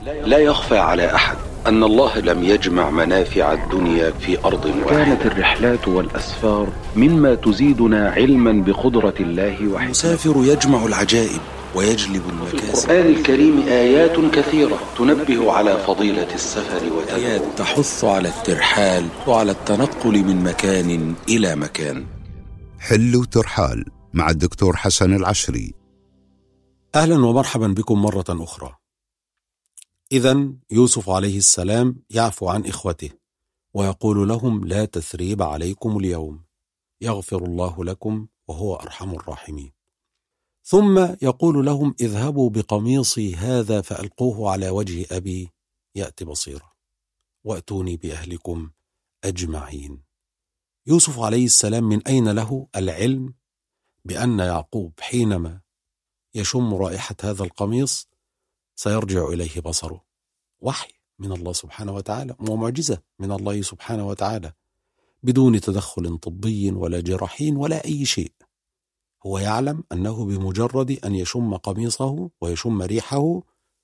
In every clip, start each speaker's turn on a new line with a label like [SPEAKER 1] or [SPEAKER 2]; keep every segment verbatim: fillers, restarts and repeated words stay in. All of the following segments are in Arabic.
[SPEAKER 1] لا يخفى على أحد أن الله لم يجمع منافع الدنيا في أرض واحدة. كانت الرحلات والأسفار مما تزيدنا علما بقدرة الله وحكمته.
[SPEAKER 2] المسافر يجمع العجائب ويجلب المكاسب.
[SPEAKER 1] في القرآن الكريم آيات كثيرة تنبه على فضيلة السفر وتدعو.
[SPEAKER 2] آيات تحث على الترحال وعلى التنقل من مكان إلى مكان.
[SPEAKER 3] حل ترحال مع الدكتور حسن العشري.
[SPEAKER 4] أهلا ومرحبا بكم مرة أخرى. إذن يوسف عليه السلام يعفو عن إخوته ويقول لهم: لا تثريب عليكم اليوم، يغفر الله لكم وهو أرحم الراحمين. ثم يقول لهم: اذهبوا بقميصي هذا فألقوه على وجه أبي يأتي بصيرا وأتوني بأهلكم أجمعين. يوسف عليه السلام من أين له العلم بأن يعقوب حينما يشم رائحة هذا القميص سيرجع إليه بصره؟ وحي من الله سبحانه وتعالى ومعجزة من الله سبحانه وتعالى، بدون تدخل طبي ولا جراحي ولا أي شيء. هو يعلم أنه بمجرد أن يشم قميصه ويشم ريحه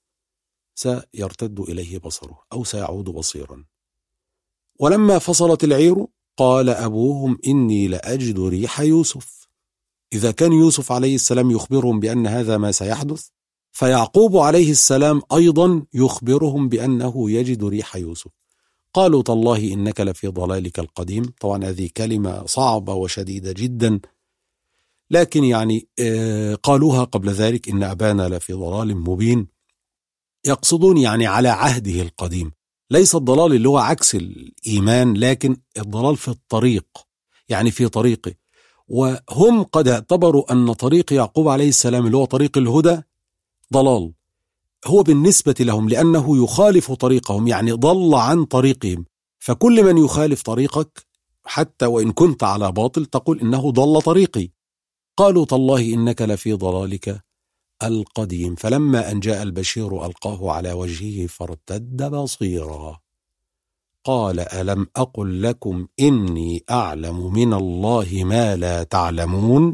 [SPEAKER 4] سيرتد إليه بصره أو سيعود بصيرا. ولما فصلت العير قال أبوهم: إني لأجد ريح يوسف. إذا كان يوسف عليه السلام يخبرهم بأن هذا ما سيحدث، فيعقوب عليه السلام أيضا يخبرهم بأنه يجد ريح يوسف. قالوا: تالله إنك لفي ضلالك القديم. طبعا هذه كلمة صعبة وشديدة جدا، لكن يعني قالوها قبل ذلك: إن أبانا لفي ضلال مبين. يقصدون يعني على عهده القديم، ليس الضلال اللي هو عكس الإيمان، لكن الضلال في الطريق، يعني في طريقه. وهم قد اعتبروا أن طريق يعقوب عليه السلام اللي هو طريق الهدى ضلال، هو بالنسبة لهم لأنه يخالف طريقهم، يعني ضل عن طريقهم. فكل من يخالف طريقك حتى وإن كنت على باطل تقول إنه ضل طريقي. قالوا: تالله إنك لفي ضلالك القديم. فلما أن جاء البشير ألقاه على وجهه فارتد بصيرا قال: ألم أقل لكم إني أعلم من الله ما لا تعلمون.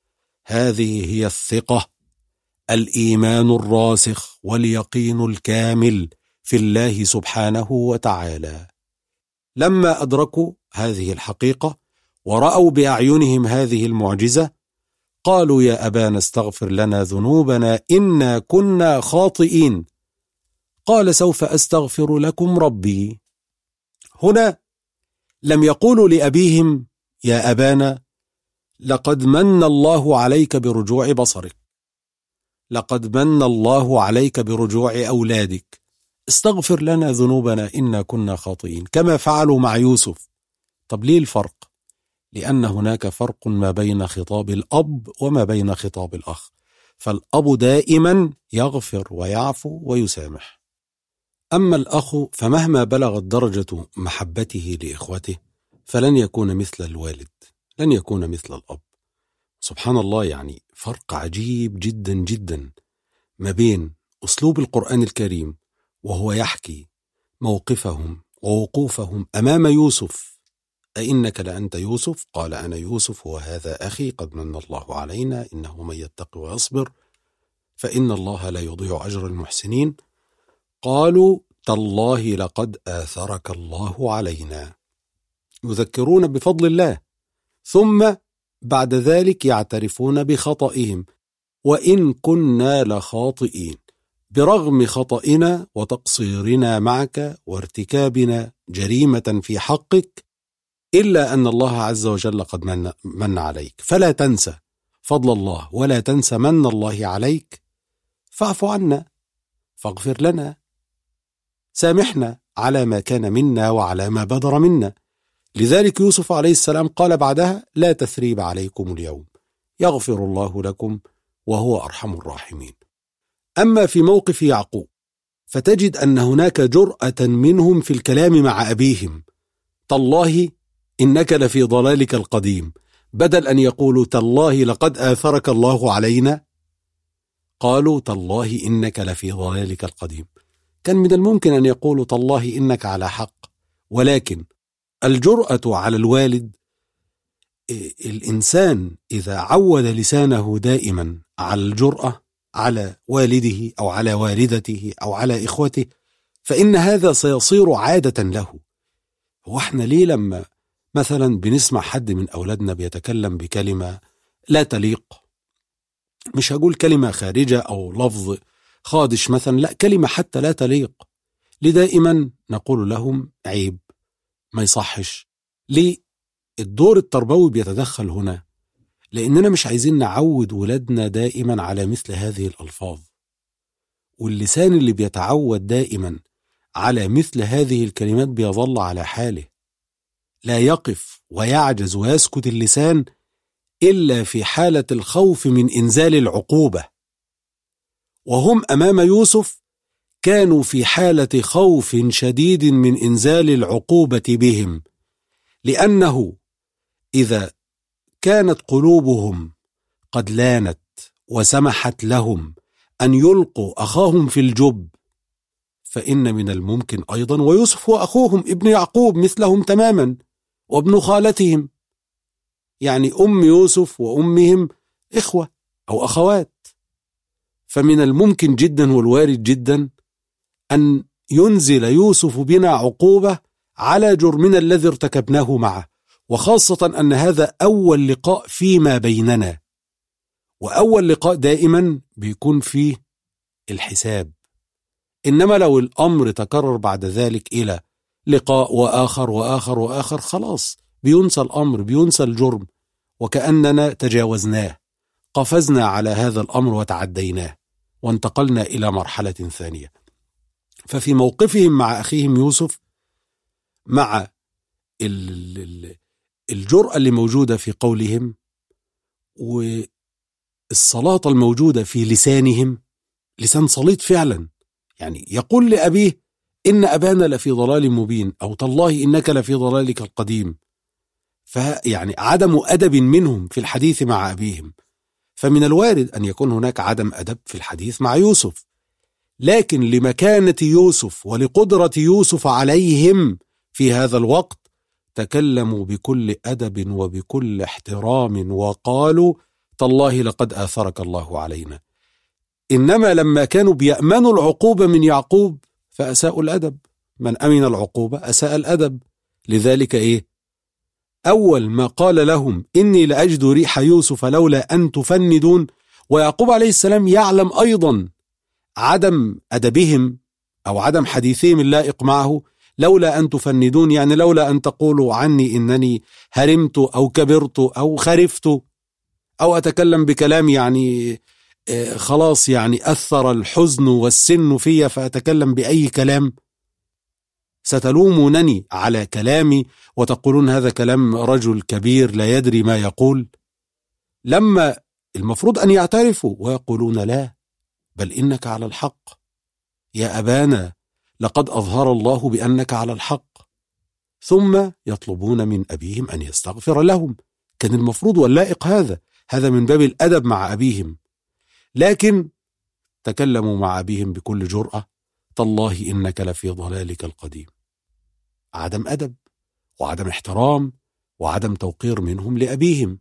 [SPEAKER 4] هذه هي الثقة، الإيمان الراسخ واليقين الكامل في الله سبحانه وتعالى. لما أدركوا هذه الحقيقة ورأوا بأعينهم هذه المعجزة قالوا: يا أبانا استغفر لنا ذنوبنا إنا كنا خاطئين. قال: سوف أستغفر لكم ربي. هنا لم يقولوا لأبيهم: يا أبانا لقد من الله عليك برجوع بصرك، لقد من الله عليك برجوع أولادك، استغفر لنا ذنوبنا إنا كنا خاطئين، كما فعلوا مع يوسف. طب ليه الفرق؟ لأن هناك فرق ما بين خطاب الأب وما بين خطاب الأخ. فالأب دائما يغفر ويعفو ويسامح، أما الأخ فمهما بلغت درجة محبته لإخوته فلن يكون مثل الوالد، لن يكون مثل الأب. سبحان الله، يعني فرق عجيب جدا جدا ما بين أسلوب القرآن الكريم وهو يحكي موقفهم ووقوفهم أمام يوسف: أئنك لأنت يوسف؟ قال: أنا يوسف وهذا أخي قد من الله علينا إنه من يتق ويصبر فإن الله لا يضيع أجر المحسنين. قالوا: تالله لقد آثرك الله علينا، يذكرون بفضل الله، ثم بعد ذلك يعترفون بخطئهم: وإن كنا لخاطئين، برغم خطئنا وتقصيرنا معك وارتكابنا جريمة في حقك، إلا أن الله عز وجل قد من, من عليك، فلا تنسى فضل الله ولا تنسى من الله عليك، فاعف عنا، فاغفر لنا، سامحنا على ما كان منا وعلى ما بدر منا. لذلك يوسف عليه السلام قال بعدها: لا تثريب عليكم اليوم، يغفر الله لكم وهو أرحم الراحمين. أما في موقف يعقوب فتجد أن هناك جرأة منهم في الكلام مع أبيهم: تالله إنك لفي ضلالك القديم، بدل أن يقولوا: تالله لقد آثرك الله علينا، قالوا: تالله إنك لفي ضلالك القديم. كان من الممكن أن يقولوا: تالله إنك على حق، ولكن الجرأة على الوالد. الإنسان إذا عود لسانه دائما على الجرأة على والده أو على والدته أو على إخوته، فإن هذا سيصير عادة له. هو احنا ليه لما مثلا بنسمع حد من أولادنا بيتكلم بكلمة لا تليق، مش هقول كلمة خارجة أو لفظ خادش مثلا، لا كلمة حتى لا تليق، لدائما نقول لهم عيب، ما يصحش. ليه الدور التربوي بيتدخل هنا؟ لأننا مش عايزين نعود ولادنا دائما على مثل هذه الألفاظ، واللسان اللي بيتعود دائما على مثل هذه الكلمات بيظل على حاله، لا يقف ويعجز ويسكت اللسان إلا في حالة الخوف من إنزال العقوبة. وهم أمام يوسف كانوا في حالة خوف شديد من إنزال العقوبة بهم، لأنه إذا كانت قلوبهم قد لانت وسمحت لهم أن يلقوا أخاهم في الجب، فإن من الممكن أيضا، ويوسف وأخوهم ابن يعقوب مثلهم تماما وابن خالتهم، يعني أم يوسف وأمهم إخوة أو أخوات، فمن الممكن جدا والوارد جدا أن ينزل يوسف بنا عقوبة على جرمنا الذي ارتكبناه معه، وخاصة أن هذا أول لقاء فيما بيننا، وأول لقاء دائما بيكون فيه الحساب. إنما لو الأمر تكرر بعد ذلك إلى لقاء وآخر وآخر وآخر، خلاص بينسى الأمر، بينسى الجرم، وكأننا تجاوزناه، قفزنا على هذا الأمر وتعديناه وانتقلنا إلى مرحلة ثانية. ففي موقفهم مع أخيهم يوسف، مع الجرأة اللي موجودة في قولهم والصلاة الموجودة في لسانهم، لسان صليط فعلا، يعني يقول لأبيه إن أبانا لفي ضلال مبين، أو تالله إنك لفي ضلالك القديم، فيعني عدم أدب منهم في الحديث مع أبيهم. فمن الوارد أن يكون هناك عدم أدب في الحديث مع يوسف، لكن لمكانة يوسف ولقدرة يوسف عليهم في هذا الوقت تكلموا بكل أدب وبكل احترام وقالوا تالله لقد آثرك الله علينا. إنما لما كانوا بيأمنوا العقوبة من يعقوب فأساءوا الأدب، من أمن العقوبة أساء الأدب. لذلك إيه؟ أول ما قال لهم إني لأجد ريح يوسف لولا أن تفندون، ويعقوب عليه السلام يعلم أيضا عدم أدبهم أو عدم حديثهم اللائق معه، لولا أن تفندون يعني لولا أن تقولوا عني إنني هرمت أو كبرت أو خرفت أو أتكلم بكلام يعني خلاص يعني أثر الحزن والسن في فأتكلم بأي كلام، ستلومونني على كلامي وتقولون هذا كلام رجل كبير لا يدري ما يقول، لما المفروض أن يعترفوا ويقولون لا بل إنك على الحق يا أبانا، لقد أظهر الله بأنك على الحق، ثم يطلبون من أبيهم أن يستغفر لهم. كان المفروض واللائق هذا هذا من باب الأدب مع أبيهم، لكن تكلموا مع أبيهم بكل جرأة تالله إنك لفي ضلالك القديم. عدم أدب وعدم احترام وعدم توقير منهم لأبيهم.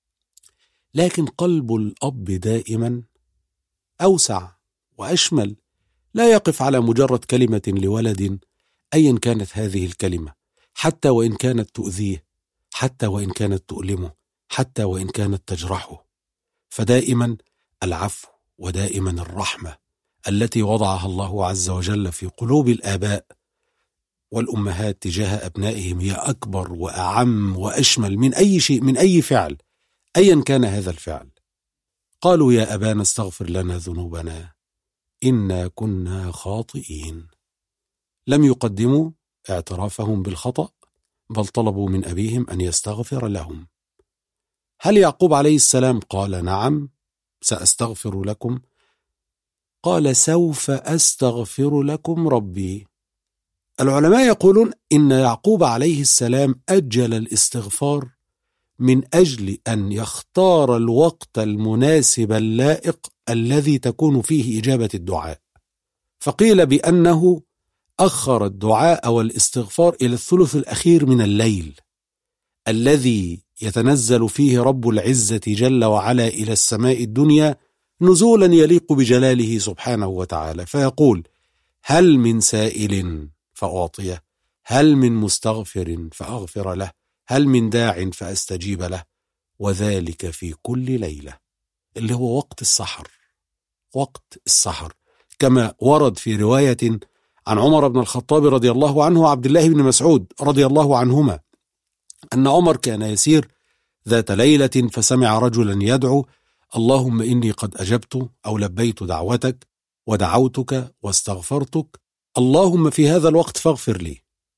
[SPEAKER 4] لكن قلب الأب دائما أوسع وأشمل، لا يقف على مجرد كلمة لولد أيا كانت هذه الكلمة، حتى وإن كانت تؤذيه، حتى وإن كانت تؤلمه، حتى وإن كانت تجرحه، فدائما العفو ودائما الرحمة التي وضعها الله عز وجل في قلوب الآباء والأمهات تجاه أبنائهم هي أكبر وأعم وأشمل من أي شيء، من أي فعل أيا كان هذا الفعل. قالوا يا أبانا استغفر لنا ذنوبنا إنا كنا خاطئين. لم يقدموا اعترافهم بالخطأ، بل طلبوا من أبيهم أن يستغفر لهم. هل يعقوب عليه السلام قال نعم سأستغفر لكم؟ قال سوف أستغفر لكم ربي. العلماء يقولون إن يعقوب عليه السلام أجل الاستغفار من أجل أن يختار الوقت المناسب اللائق الذي تكون فيه إجابة الدعاء، فقيل بأنه أخر الدعاء والاستغفار إلى الثلث الأخير من الليل الذي يتنزل فيه رب العزة جل وعلا إلى السماء الدنيا نزولا يليق بجلاله سبحانه وتعالى، فيقول: هل من سائل فأعطيه، هل من مستغفر فأغفر له، هل من داع فأستجيب له، وذلك في كل ليلة، اللي هو وقت السحر. وقت السحر كما ورد في رواية عن عمر بن الخطاب رضي الله عنه وعبد الله بن مسعود رضي الله عنهما أن عمر كان يسير ذات ليلة فسمع رجلا يدعو: اللهم إني قد أجبت أو لبيت دعوتك ودعوتك واستغفرتك، اللهم في هذا الوقت فاغفر لي.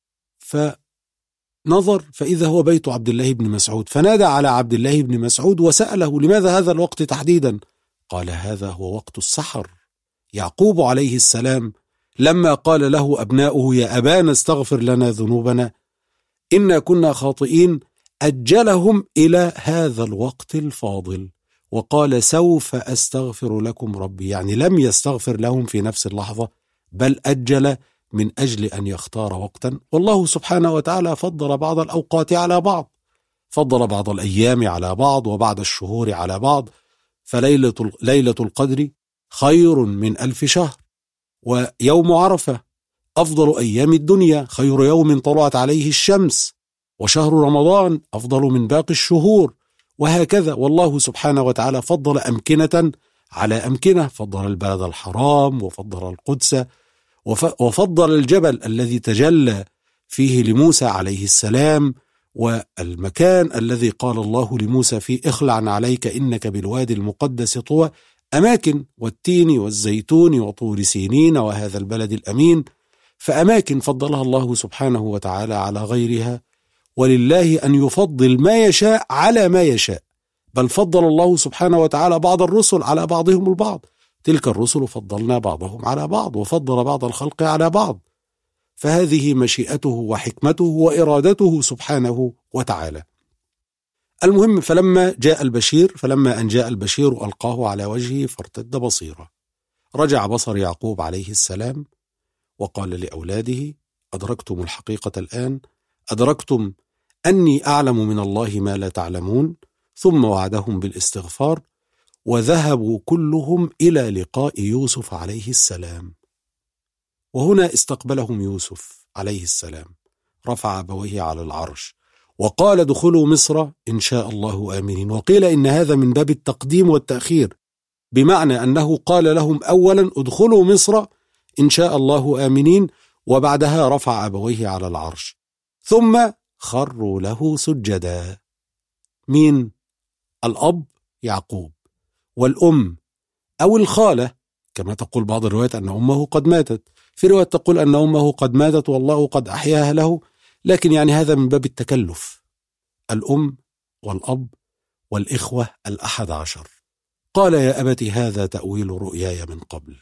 [SPEAKER 4] فنظر فإذا هو بيت عبد الله بن مسعود، فنادى على عبد الله بن مسعود وسأله: لماذا هذا الوقت تحديدا؟ قال: هذا هو وقت السحر. يعقوب عليه السلام لما قال له أبناؤه: يا أبانا استغفر لنا ذنوبنا إنا كنا خاطئين، أجلهم إلى هذا الوقت الفاضل وقال: سوف أستغفر لكم ربي، يعني لم يستغفر لهم في نفس اللحظة، بل أجل من أجل أن يختار وقتا. والله سبحانه وتعالى فضل بعض الأوقات على بعض، فضل بعض الأيام على بعض وبعض الشهور على بعض، فليلة ليلة القدر خير من ألف شهر، ويوم عرفة أفضل أيام الدنيا، خير يوم طلعت عليه الشمس، وشهر رمضان أفضل من باقي الشهور، وهكذا. والله سبحانه وتعالى فضل أمكنة على أمكنة، فضل البلد الحرام وفضل القدس وفضل الجبل الذي تجلى فيه لموسى عليه السلام، والمكان الذي قال الله لموسى فيه: اخلع عليك إنك بالوادي المقدس طوى، أماكن، والتين والزيتون وطور سينين وهذا البلد الأمين. فأماكن فضلها الله سبحانه وتعالى على غيرها، ولله أن يفضل ما يشاء على ما يشاء، بل فضل الله سبحانه وتعالى بعض الرسل على بعضهم البعض، تلك الرسل فضلنا بعضهم على بعض وفضل بعض الخلق على بعض، فهذه مشيئته وحكمته وإرادته سبحانه وتعالى. المهم، فلما جاء البشير فلما أن جاء البشير ألقاه على وجهه فارتد بصيرا. رجع بصر يعقوب عليه السلام وقال لأولاده: أدركتم الحقيقة الآن، أدركتم أني أعلم من الله ما لا تعلمون. ثم وعدهم بالاستغفار، وذهبوا كلهم إلى لقاء يوسف عليه السلام. وهنا استقبلهم يوسف عليه السلام، رفع أبويه على العرش وقال: ادخلوا مصر إن شاء الله آمنين. وقيل إن هذا من باب التقديم والتأخير، بمعنى أنه قال لهم أولا: ادخلوا مصر إن شاء الله آمنين، وبعدها رفع أبويه على العرش، ثم خروا له سجدا. مين؟ الأب يعقوب، والأم أو الخالة، كما تقول بعض الروايات أن أمه قد ماتت، في رواية تقول أن أمه قد ماتت والله قد أحياها له، لكن يعني هذا من باب التكلف. الأم والأب والإخوة الأحد عشر. قال: يا أبت هذا تأويل رؤياي من قبل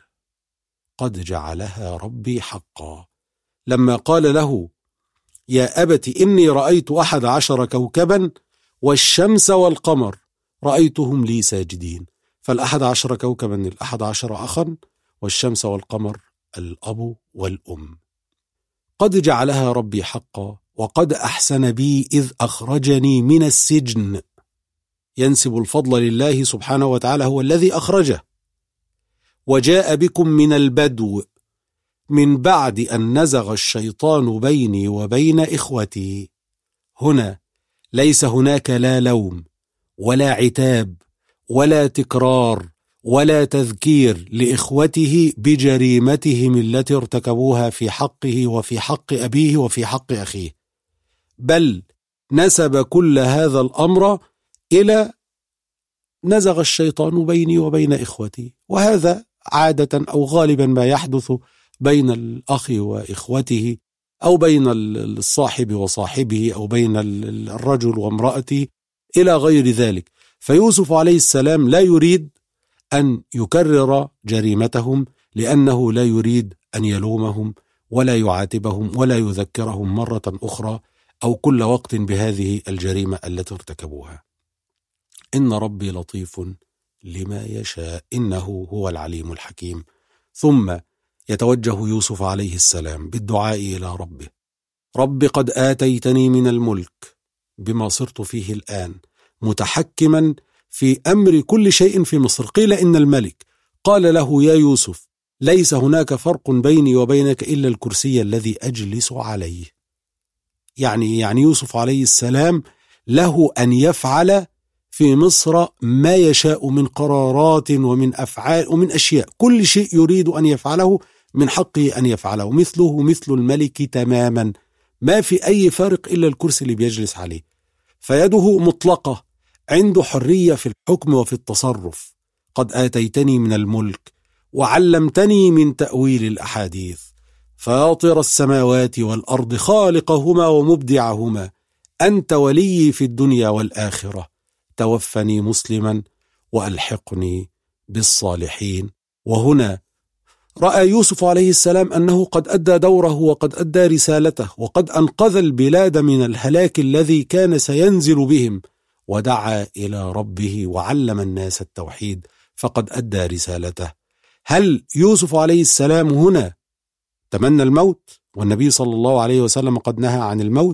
[SPEAKER 4] قد جعلها ربي حقا. لما قال له: يا أبت إني رأيت أحد عشر كوكبا والشمس والقمر رأيتهم لي ساجدين، فالأحد عشر كوكبا الأحد عشر أخا، والشمس والقمر الأب والأم. قد جعلها ربي حقا وقد أحسن بي إذ أخرجني من السجن. ينسب الفضل لله سبحانه وتعالى، هو الذي أخرجه. وجاء بكم من البدو من بعد أن نزغ الشيطان بيني وبين إخوتي. هنا ليس هناك لا لوم ولا عتاب ولا تكرار ولا تذكير لإخوته بجريمتهم التي ارتكبوها في حقه وفي حق أبيه وفي حق أخيه، بل نسب كل هذا الأمر إلى نزغ الشيطان بيني وبين إخوتي. وهذا عادة أو غالبا ما يحدث بين الأخ وإخوته، أو بين الصاحب وصاحبه، أو بين الرجل وامرأته إلى غير ذلك. فيوسف عليه السلام لا يريد أن يكرر جريمتهم، لأنه لا يريد أن يلومهم ولا يعاتبهم ولا يذكرهم مرة أخرى أو كل وقت بهذه الجريمة التي ارتكبوها. إن ربي لطيف لما يشاء إنه هو العليم الحكيم. ثم يتوجه يوسف عليه السلام بالدعاء إلى ربه: رب قد آتيتني من الملك بما صرت فيه الآن، متحكما في أمر كل شيء في مصر. قيل إن الملك قال له: يا يوسف، ليس هناك فرق بيني وبينك إلا الكرسي الذي أجلس عليه. يعني يعني يوسف عليه السلام له أن يفعل في مصر ما يشاء من قرارات ومن أفعال ومن أشياء، كل شيء يريد أن يفعله من حقه أن يفعله، مثله مثل الملك تماما، ما في أي فارق إلا الكرسي اللي بيجلس عليه. فيده مطلقة، عنده حرية في الحكم وفي التصرف. قد آتيتني من الملك وعلمتني من تأويل الأحاديث، فاطر السماوات والأرض خالقهما ومبدعهما، أنت ولي في الدنيا والآخرة، توفني مسلما وألحقني بالصالحين. وهنا رأى يوسف عليه السلام أنه قد أدى دوره وقد أدى رسالته، وقد أنقذ البلاد من الهلاك الذي كان سينزل بهم، ودعا إلى ربه وعلم الناس التوحيد، فقد أدى رسالته. هل يوسف عليه السلام هنا تمنى الموت والنبي صلى الله عليه وسلم قد نهى عن الموت؟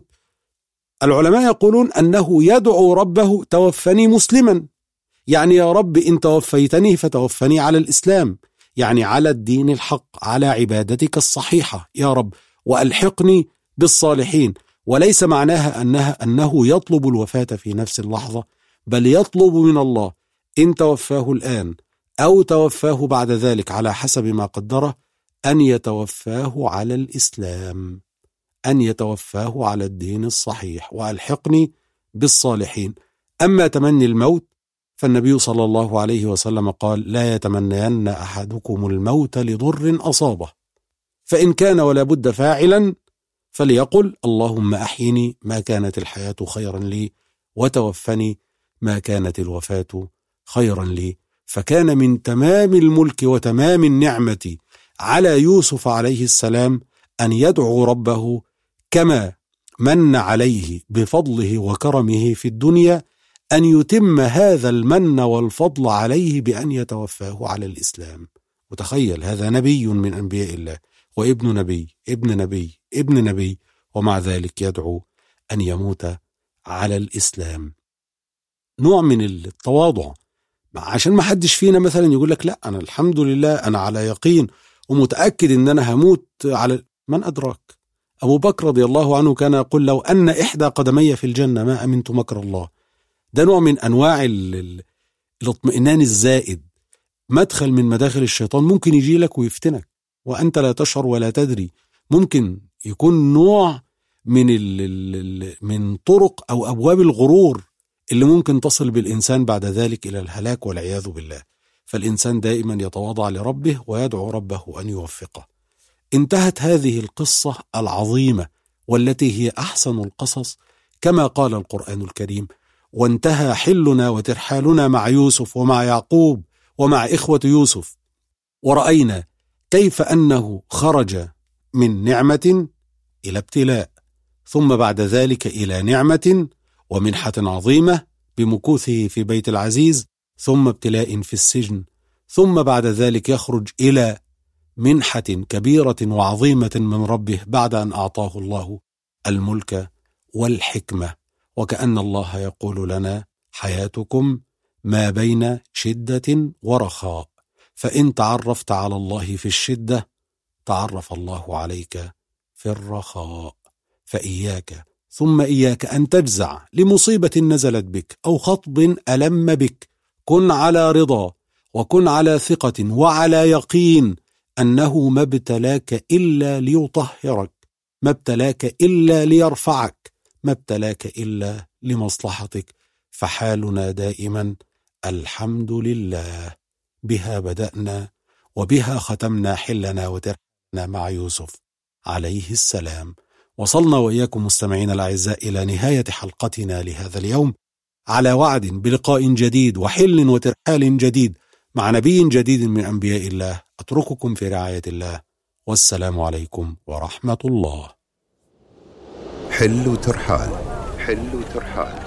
[SPEAKER 4] العلماء يقولون أنه يدعو ربه: توفني مسلما، يعني يا رب إن توفيتني فتوفني على الإسلام، يعني على الدين الحق، على عبادتك الصحيحة يا رب، وألحقني بالصالحين. وليس معناها أنها أنه يطلب الوفاة في نفس اللحظة، بل يطلب من الله إن توفاه الآن أو توفاه بعد ذلك على حسب ما قدره، أن يتوفاه على الإسلام، أن يتوفاه على الدين الصحيح، وألحقني بالصالحين. أما تمني الموت فالنبي صلى الله عليه وسلم قال: لا يتمنين أحدكم الموت لضر أصابه، فإن كان ولا بد فاعلا فليقل: اللهم أحيني ما كانت الحياة خيرا لي، وتوفني ما كانت الوفاة خيرا لي. فكان من تمام الملك وتمام النعمة على يوسف عليه السلام أن يدعو ربه كما من عليه بفضله وكرمه في الدنيا، أن يتم هذا المن والفضل عليه بأن يتوفاه على الإسلام. وتخيل، هذا نبي من أنبياء الله، وابن نبي ابن نبي ابن نبي، ومع ذلك يدعو أن يموت على الإسلام. نوع من التواضع، عشان ما حدش فينا مثلا يقول لك: لا أنا الحمد لله أنا على يقين ومتأكد أن أنا هموت على من أدراك. أبو بكر رضي الله عنه كان يقول: لو أن إحدى قدمي في الجنة ما أمنت مكر الله. ده نوع من أنواع الاطمئنان الزائد، مدخل من مداخل الشيطان ممكن يجي لك ويفتنك وأنت لا تشعر ولا تدري. ممكن يكون نوع من من طرق أو أبواب الغرور اللي ممكن تصل بالإنسان بعد ذلك إلى الهلاك والعياذ بالله. فالإنسان دائما يتواضع لربه ويدعو ربه أن يوفقه. انتهت هذه القصة العظيمة والتي هي أحسن القصص كما قال القرآن الكريم: وانتهى حلنا وترحالنا مع يوسف ومع يعقوب ومع إخوة يوسف، ورأينا كيف أنه خرج من نعمة إلى ابتلاء، ثم بعد ذلك إلى نعمة ومنحة عظيمة بمكوثه في بيت العزيز، ثم ابتلاء في السجن، ثم بعد ذلك يخرج إلى منحة كبيرة وعظيمة من ربه بعد أن أعطاه الله الملك والحكمة. وكأن الله يقول لنا: حياتكم ما بين شدة ورخاء، فإن تعرفت على الله في الشدة تعرف الله عليك في الرخاء. فإياك ثم إياك أن تجزع لمصيبة نزلت بك أو خطب ألم بك. كن على رضا وكن على ثقة وعلى يقين أنه ما ابتلاك إلا ليطهرك، ما ابتلاك إلا ليرفعك، ما ابتلاك إلا لمصلحتك. فحالنا دائما الحمد لله، بها بدأنا وبها ختمنا حلنا وترحلنا مع يوسف عليه السلام. وصلنا وإياكم مستمعين الأعزاء إلى نهاية حلقتنا لهذا اليوم، على وعد بلقاء جديد وحل وترحال جديد مع نبي جديد من أنبياء الله. أترككم في رعاية الله، والسلام عليكم ورحمة الله.
[SPEAKER 3] حل وترحال، حل وترحال.